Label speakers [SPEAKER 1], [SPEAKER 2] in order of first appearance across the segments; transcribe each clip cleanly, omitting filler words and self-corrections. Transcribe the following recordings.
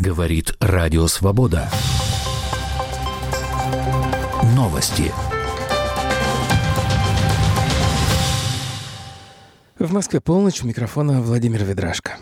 [SPEAKER 1] Говорит Радио Свобода. Новости.
[SPEAKER 2] В Москве полночь. У микрофона Владимир Ведрашко.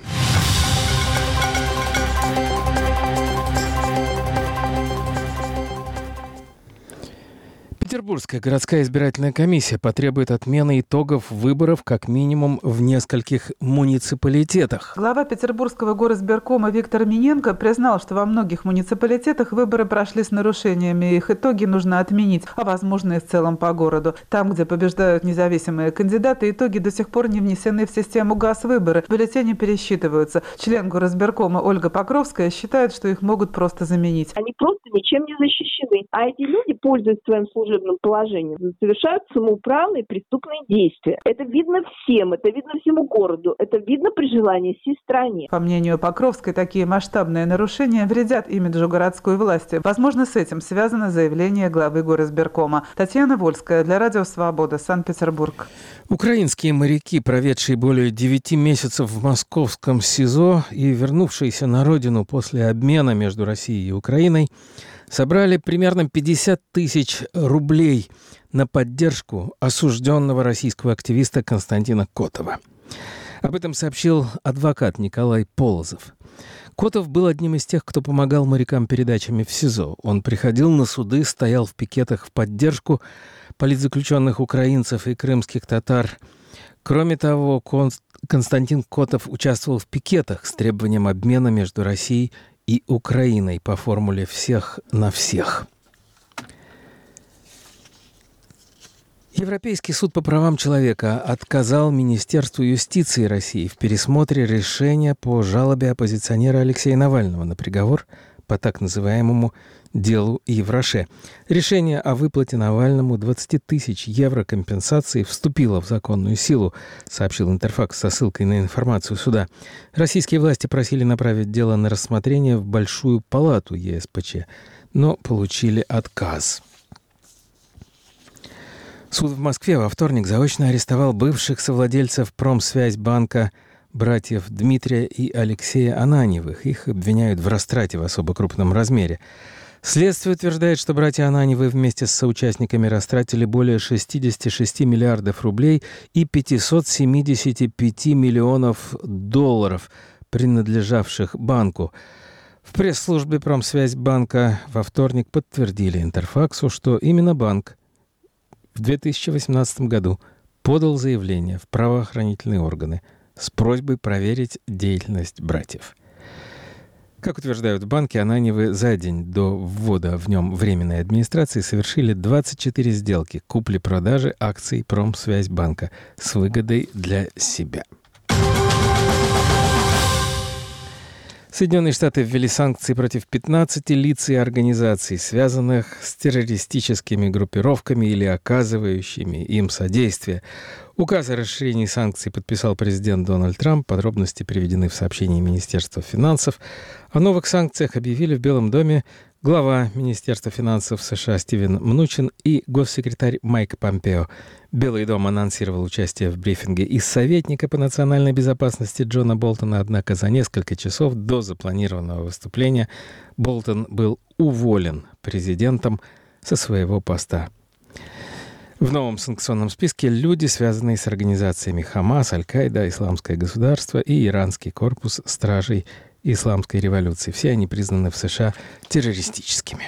[SPEAKER 2] Петербургская городская избирательная комиссия потребует отмены итогов выборов как минимум в нескольких муниципалитетах.
[SPEAKER 3] Глава Петербургского горосберкома Виктор Миненко признал, что во многих муниципалитетах выборы прошли с нарушениями, их итоги нужно отменить, а возможно и в целом по городу. Там, где побеждают независимые кандидаты, итоги до сих пор не внесены в систему ГАС-выборы, бюллетени пересчитываются. Член горосберкома Ольга Покровская считает, что их могут просто заменить.
[SPEAKER 4] Они просто ничем не защищены, а эти люди, пользуясь своим служебным положением, совершают самоуправные преступные действия. Это видно всем, это видно всему городу, это видно при желании всей стране.
[SPEAKER 3] По мнению Покровской, такие масштабные нарушения вредят имиджу городской власти. Возможно, с этим связано заявление главы горосберкома. Татьяна Вольская для Радио Свобода, Санкт-Петербург.
[SPEAKER 2] Украинские моряки, проведшие более 9 месяцев в московском СИЗО и вернувшиеся на родину после обмена между Россией и Украиной, собрали примерно 50 тысяч рублей на поддержку осужденного российского активиста Константина Котова. Об этом сообщил адвокат Николай Полозов. Котов был одним из тех, кто помогал морякам передачами в СИЗО. Он приходил на суды, стоял в пикетах в поддержку политзаключенных украинцев и крымских татар. Кроме того, Константин Котов участвовал в пикетах с требованием обмена между Россией и Украиной по формуле «всех на всех». Европейский суд по правам человека отказал Министерству юстиции России в пересмотре решения по жалобе оппозиционера Алексея Навального на приговор по так называемому делу Евроше. Решение о выплате Навальному 20 тысяч евро компенсации вступило в законную силу, сообщил Интерфакс со ссылкой на информацию суда. Российские власти просили направить дело на рассмотрение в Большую палату ЕСПЧ, но получили отказ. Суд в Москве во вторник заочно арестовал бывших совладельцев Промсвязьбанка братьев Дмитрия и Алексея Ананьевых. Их обвиняют в растрате в особо крупном размере. Следствие утверждает, что братья Ананьевы вместе с соучастниками растратили более 66 миллиардов рублей и 575 миллионов долларов, принадлежавших банку. В пресс-службе Промсвязьбанка во вторник подтвердили Интерфаксу, что именно банк в 2018 году подал заявление в правоохранительные органы с просьбой проверить деятельность братьев. Как утверждают в банке, Ананьевы за день до ввода в нем временной администрации совершили 24 сделки купли-продажи акций Промсвязьбанка с выгодой для себя. Соединенные Штаты ввели санкции против 15 лиц и организаций, связанных с террористическими группировками или оказывающими им содействие. Указ о расширении санкций подписал президент Дональд Трамп. Подробности приведены в сообщении Министерства финансов. О новых санкциях объявили в Белом доме глава Министерства финансов США Стивен Мнучин и госсекретарь Майк Помпео. Белый дом анонсировал участие в брифинге из советника по национальной безопасности Джона Болтона, однако за несколько часов до запланированного выступления Болтон был уволен президентом со своего поста. В новом санкционном списке люди, связанные с организациями Хамас, Аль-Каида, Исламское государство и Иранский корпус стражей Исламской революции. Все они признаны в США террористическими.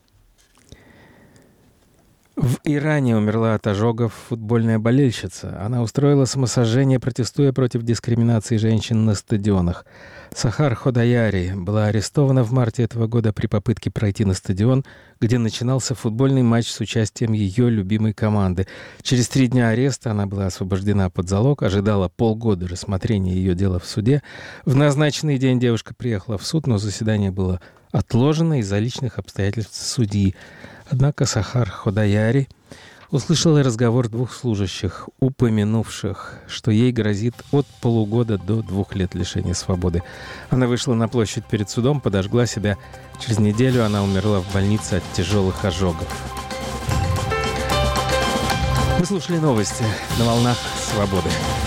[SPEAKER 2] В Иране умерла от ожогов футбольная болельщица. Она устроила самосожжение, протестуя против дискриминации женщин на стадионах. Сахар Ходаяри была арестована в марте этого года при попытке пройти на стадион, где начинался футбольный матч с участием ее любимой команды. Через 3 дня ареста она была освобождена под залог, ожидала полгода рассмотрения ее дела в суде. В назначенный день девушка приехала в суд, но заседание было отложено из-за личных обстоятельств судьи. Однако Сахар Ходаяри услышала разговор 2 служащих, упомянувших, что ей грозит от полугода до 2 лет лишения свободы. Она вышла на площадь перед судом, подожгла себя. Через неделю она умерла в больнице от тяжелых ожогов. Вы слушали новости на волнах свободы.